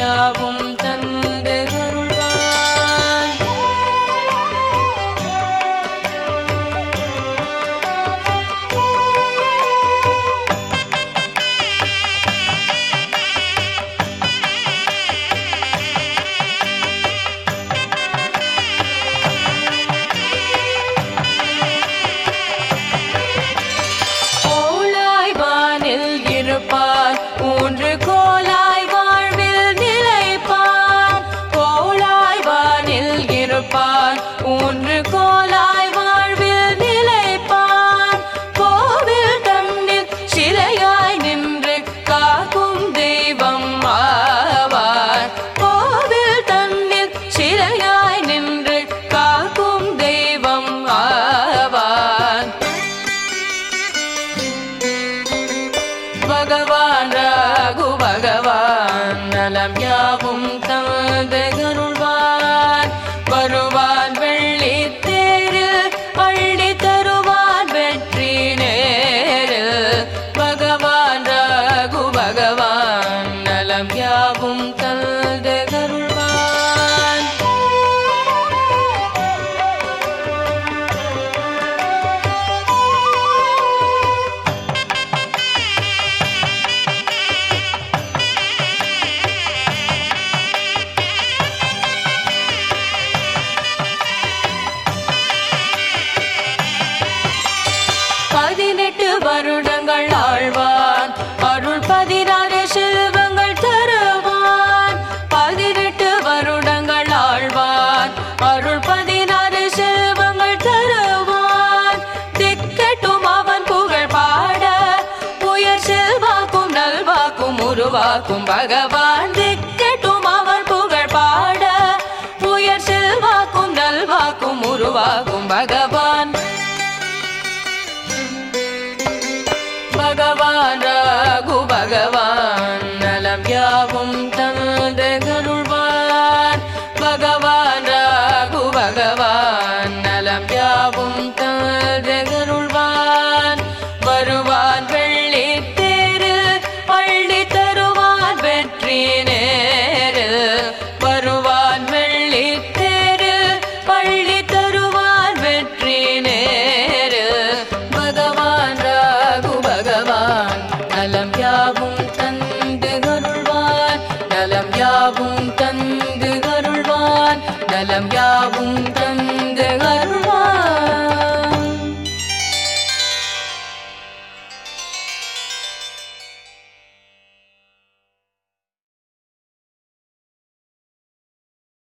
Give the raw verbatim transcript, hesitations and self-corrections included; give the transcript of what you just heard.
யாவும் தந்து அருள்வான். இருப்பார் மூன்று கோலாய் வாழ்வில் நிலைப்பார். கோலாய் வானில் இருப்பார் மூன்று கோலாய் வாழ்வில் நிலைப்பார். கோவில் தன்னில் சிலையாய் நின்று காக்கும் தெய்வம் ஆவார். கோவில் தன்னில் சிலையாய் நின்று காக்கும் தெய்வம் ஆவார். பகவான் ராகு பகவான் நலம் யாவும் தந்து அருள்வான். வருவான் வெள்ளி தேரில் அள்ளி தருவான் வெற்றி நேரில். பகவான் ராகு பகவான் நலம் யாவும் தந்து அருள்வான். பதினெட்டு வருடங்கள் ஆழ்வான் அருள் பதினாறு செல்வங்கள் தருவான். பதினெட்டு வருடங்கள் ஆழ்வான் அருள் பதினாறு செல்வங்கள் தருவான். திக்கட்டும் அவன் புகழ் பாட உயர் செல்வாக்கும் நல்வாக்கும் உருவாக்கும் பகவான். திக்கட்டும் அவன் புகழ் பாட உயர் செல்வாக்கும் நல்வாக்கும் உருவாக்கும் பகவான். பகவான் ராகு பகவான் நலம் யாவும் தந்து அருள்வான். பகவான் ராகு பகவான் நலம் யாவும் தந்து அருள்வான். வருவான் வெள்ளி தேரில் அள்ளி தருவான் வெற்றி நேரில். வருவான் வெள்ளி தேரில் அள்ளி தருவான் வெற்றி நேரில். பகவான் ராகு பகவான் நலம் யாவும் தந்து அருள்வான். நலம் யாவும்